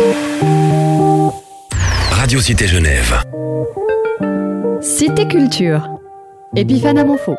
Radio Cité Genève. Cité Culture. Epiphane Amonfo.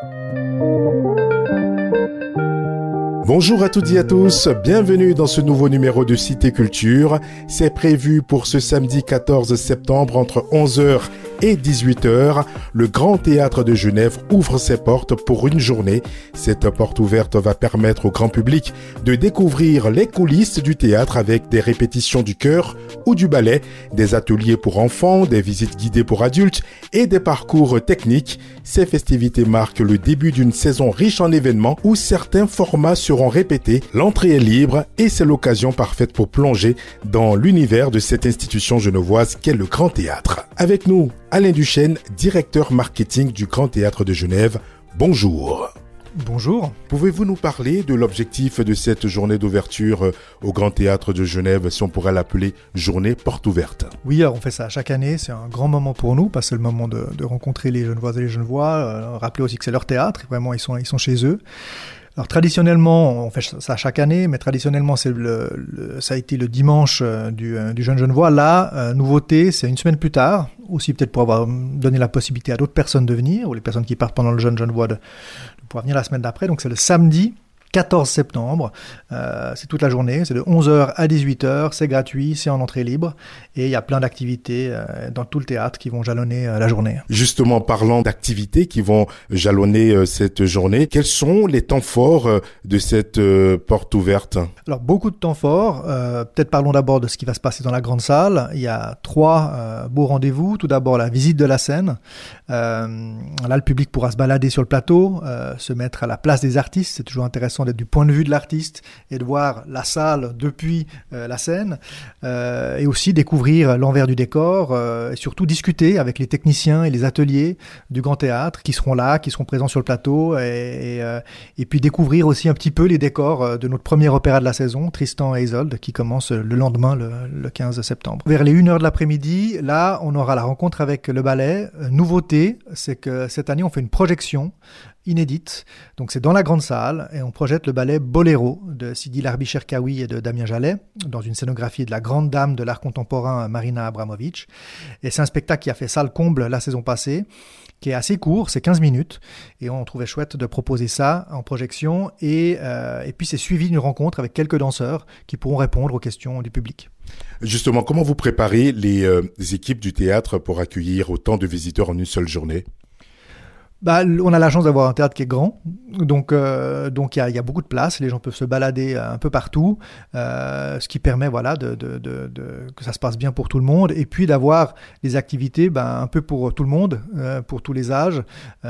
Bonjour à toutes et à tous, bienvenue dans ce nouveau numéro de Cité Culture. C'est prévu pour ce samedi 14 septembre entre 11h et 18h. Le Grand Théâtre de Genève ouvre ses portes pour une journée. Cette porte ouverte va permettre au grand public de découvrir les coulisses du théâtre avec des répétitions du chœur ou du ballet, des ateliers pour enfants, des visites guidées pour adultes et des parcours techniques. Ces festivités marquent le début d'une saison riche en événements où certains formats seront répétés. L'entrée est libre et c'est l'occasion parfaite pour plonger dans l'univers de cette institution genevoise qu'est le Grand Théâtre. Avec nous, Alain Duchesne, directeur marketing du Grand Théâtre de Genève. Bonjour. Bonjour. Pouvez-vous nous parler de l'objectif de cette journée d'ouverture au Grand Théâtre de Genève, si on pourrait l'appeler journée porte ouverte? Oui, alors on fait ça chaque année, c'est un grand moment pour nous, parce que c'est le moment de rencontrer les Genevoises et les Genevois, rappeler aussi que c'est leur théâtre, vraiment ils sont chez eux. Alors traditionnellement, on fait ça chaque année, mais traditionnellement ça a été le dimanche du Jeune Genevois. Là, nouveauté, c'est une semaine plus tard, aussi peut-être pour avoir donné la possibilité à d'autres personnes de venir, ou les personnes qui partent pendant le Jeune Genevois de pouvoir venir la semaine d'après. Donc c'est le samedi 14 septembre, c'est toute la journée, c'est de 11h à 18h, c'est gratuit, c'est en entrée libre, et il y a plein d'activités dans tout le théâtre qui vont jalonner la journée. Justement, parlant d'activités qui vont jalonner cette journée, quels sont les temps forts de cette porte ouverte? Alors, beaucoup de temps forts, peut-être parlons d'abord de ce qui va se passer dans la grande salle. Il y a 3 beaux rendez-vous. Tout d'abord, la visite de la scène. Là, le public pourra se balader sur le plateau, se mettre à la place des artistes, c'est toujours intéressant d'être du point de vue de l'artiste et de voir la salle depuis la scène, et aussi découvrir l'envers du décor, et surtout discuter avec les techniciens et les ateliers du Grand Théâtre qui seront là, qui seront présents sur le plateau, et puis découvrir aussi un petit peu les décors de notre premier opéra de la saison, Tristan et Isolde, qui commence le lendemain, le 15 septembre. Vers les 1h de l'après-midi, là, on aura la rencontre avec le ballet. Nouveauté, c'est que cette année, on fait une projection inédite. Donc c'est dans la grande salle et on projette le ballet Boléro de Sidi Larbi Cherkaoui et de Damien Jallet dans une scénographie de la grande dame de l'art contemporain Marina Abramovic. Et c'est un spectacle qui a fait salle comble la saison passée, qui est assez court, c'est 15 minutes, et on trouvait chouette de proposer ça en projection, et puis c'est suivi d'une rencontre avec quelques danseurs qui pourront répondre aux questions du public. Justement, comment vous préparez les équipes du théâtre pour accueillir autant de visiteurs en une seule journée? On a la chance d'avoir un théâtre qui est grand, donc il y a beaucoup de place, les gens peuvent se balader un peu partout, ce qui permet que ça se passe bien pour tout le monde, et puis d'avoir des activités un peu pour tout le monde, pour tous les âges.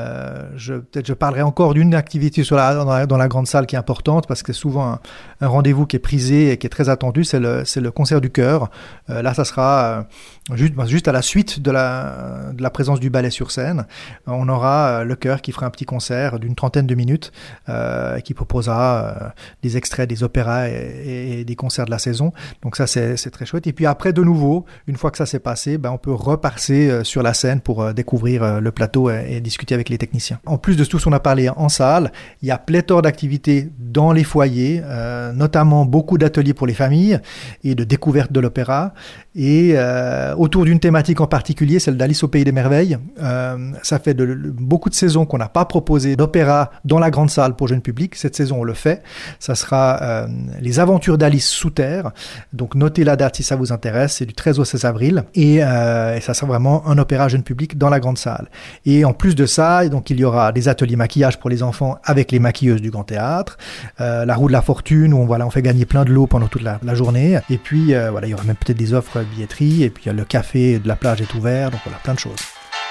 Je parlerai encore d'une activité dans la grande salle qui est importante, parce que c'est souvent un rendez-vous qui est prisé et qui est très attendu, c'est le concert du chœur. Là, ça sera juste à la suite de la présence du ballet sur scène. On aura le chœur qui fera un petit concert d'une 30aine de minutes, qui proposera des extraits des opéras et des concerts de la saison. Donc ça, c'est très chouette. Et puis après, de nouveau, une fois que ça s'est passé, on peut repasser sur la scène pour découvrir le plateau et discuter avec les techniciens. En plus de tout ce qu'on a parlé en salle, il y a pléthore d'activités dans les foyers, notamment beaucoup d'ateliers pour les familles et de découverte de l'opéra. Et autour d'une thématique en particulier, celle d'Alice au Pays des Merveilles. Ça fait beaucoup de saisons qu'on n'a pas proposé d'opéra dans la grande salle pour jeune public. Cette saison, on le fait. Ça sera les aventures d'Alice sous terre. Donc notez la date si ça vous intéresse. C'est du 13 au 16 avril. Et ça sera vraiment un opéra jeune public dans la grande salle. Et en plus de ça, donc, il y aura des ateliers maquillage pour les enfants avec les maquilleuses du Grand Théâtre. La roue de la fortune où on fait gagner plein de lots pendant toute la journée. Et puis il y aura même peut-être des offres de billetterie. Et puis le café de la plage est ouvert. Donc voilà, plein de choses.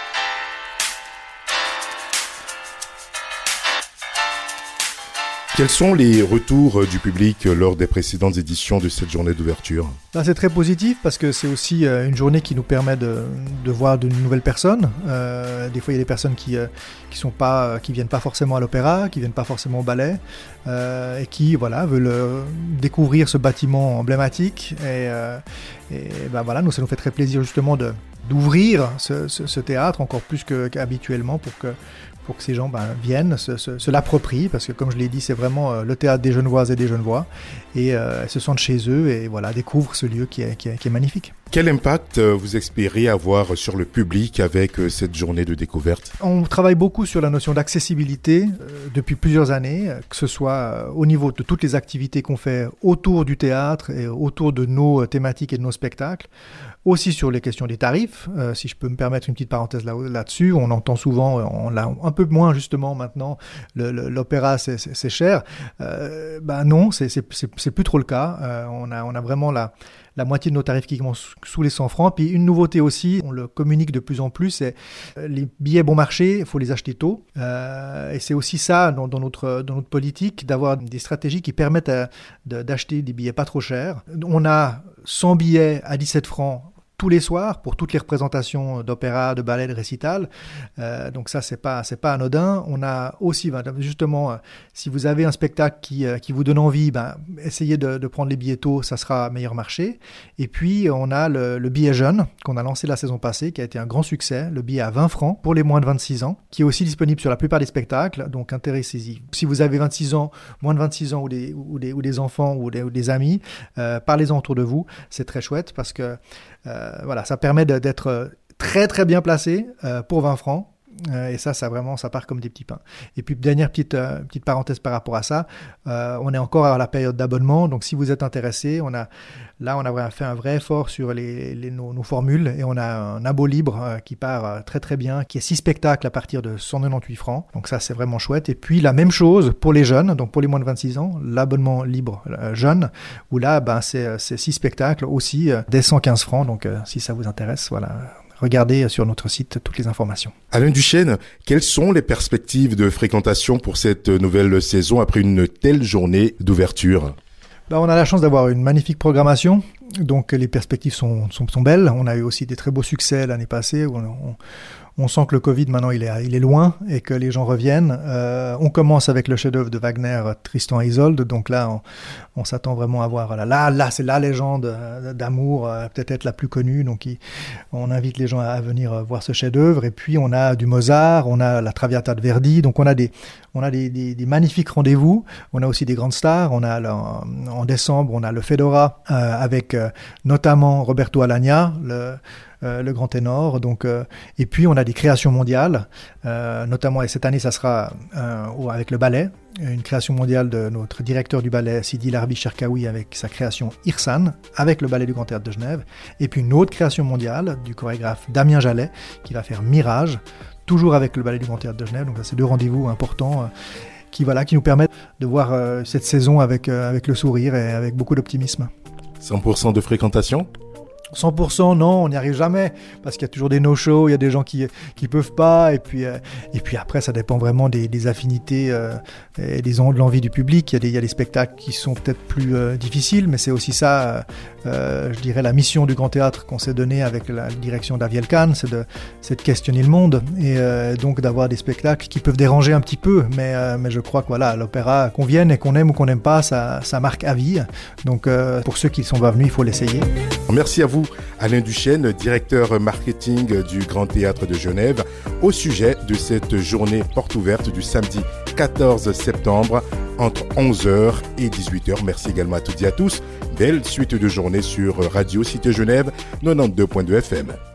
Quels sont les retours du public lors des précédentes éditions de cette journée d'ouverture? Là, c'est très positif parce que c'est aussi une journée qui nous permet de voir de nouvelles personnes. Des fois, il y a des personnes qui viennent pas forcément à l'opéra, qui viennent pas forcément au ballet, et qui veulent découvrir ce bâtiment emblématique. Nous, ça nous fait très plaisir justement d'ouvrir ce théâtre encore plus qu'habituellement pour pour que ces gens viennent, se l'approprient, parce que comme je l'ai dit, c'est vraiment le théâtre des Genevoises et des Genevois, et se sentent chez eux et voilà, découvrent ce lieu qui est magnifique. Quel impact vous espérez avoir sur le public avec cette journée de découverte? On travaille beaucoup sur la notion d'accessibilité depuis plusieurs années, que ce soit au niveau de toutes les activités qu'on fait autour du théâtre et autour de nos thématiques et de nos spectacles. Aussi sur les questions des tarifs, si je peux me permettre une petite parenthèse là-dessus, on entend souvent, on l'a un peu moins justement maintenant, l'opéra c'est cher. Non, c'est plus trop le cas. On a vraiment la moitié de nos tarifs qui commencent sous les 100 francs. Puis une nouveauté aussi, on le communique de plus en plus, c'est les billets bon marché, il faut les acheter tôt. Et c'est aussi ça dans notre politique, d'avoir des stratégies qui permettent d'acheter des billets pas trop chers. On a 100 billets à 17 francs tous les soirs pour toutes les représentations d'opéra, de ballet, de récital. Donc ça, c'est pas anodin. On a aussi, justement, si vous avez un spectacle qui vous donne envie, essayez de prendre les billets tôt, ça sera meilleur marché. Et puis, on a le billet jeune qu'on a lancé la saison passée, qui a été un grand succès, le billet à 20 francs pour les moins de 26 ans, qui est aussi disponible sur la plupart des spectacles, donc intéressez-y. Si vous avez 26 ans, moins de 26 ans ou des enfants ou des amis, parlez-en autour de vous, c'est très chouette parce que voilà, ça permet d'être très très bien placé pour 20 francs. Et ça vraiment, ça part comme des petits pains. Et puis, dernière petite parenthèse par rapport à ça, on est encore à la période d'abonnement. Donc, si vous êtes intéressé, on a fait un vrai effort sur nos formules et on a un abo libre qui part très très bien, qui est 6 spectacles à partir de 198 francs. Donc ça, c'est vraiment chouette. Et puis, la même chose pour les jeunes, donc pour les moins de 26 ans, l'abonnement libre jeune, où là, c'est 6 spectacles aussi dès 115 francs. Donc, si ça vous intéresse, voilà. Regardez sur notre site toutes les informations. Alain Duchesne, quelles sont les perspectives de fréquentation pour cette nouvelle saison après une telle journée d'ouverture? On a la chance d'avoir une magnifique programmation, donc les perspectives sont belles. On a eu aussi des très beaux succès l'année passée. On sent que le Covid maintenant il est loin et que les gens reviennent. On commence avec le chef-d'œuvre de Wagner, Tristan et Isolde. Donc là, on s'attend vraiment à voir. Là, c'est la légende d'amour, peut-être la plus connue. Donc on invite les gens à venir voir ce chef-d'œuvre. Et puis on a du Mozart, on a la Traviata de Verdi. Donc on a des magnifiques rendez-vous. On a aussi des grandes stars. On a en décembre, on a le Fedora avec notamment Roberto Alagna, le grand ténor. Donc, et puis on a des créations mondiales, notamment, et cette année ça sera avec le ballet, une création mondiale de notre directeur du ballet Sidi Larbi Cherkaoui avec sa création Irsan, avec le ballet du Grand Théâtre de Genève, et puis une autre création mondiale du chorégraphe Damien Jallet qui va faire Mirage, toujours avec le ballet du Grand Théâtre de Genève. Donc ça, c'est 2 rendez-vous importants qui nous permettent de voir cette saison avec le sourire et avec beaucoup d'optimisme. 100% de fréquentation? 100% non, on n'y arrive jamais parce qu'il y a toujours des no-shows, il y a des gens qui peuvent pas et puis après ça dépend vraiment des affinités et de l'envie du public. Il y a des spectacles qui sont peut-être plus difficiles, mais c'est aussi ça, je dirais, la mission du Grand Théâtre qu'on s'est donné avec la direction d'Aviel Kahn, c'est de questionner le monde et donc d'avoir des spectacles qui peuvent déranger un petit peu, mais je crois que voilà, l'opéra, qu'on vienne et qu'on aime ou qu'on n'aime pas, ça marque à vie. Donc pour ceux qui ne sont pas venus, il faut l'essayer. Merci à vous, Alain Duchesne, directeur marketing du Grand Théâtre de Genève, au sujet de cette journée porte ouverte du samedi 14 septembre entre 11h et 18h. Merci également à toutes et à tous. Belle suite de journée sur Radio Cité Genève 92.2 FM.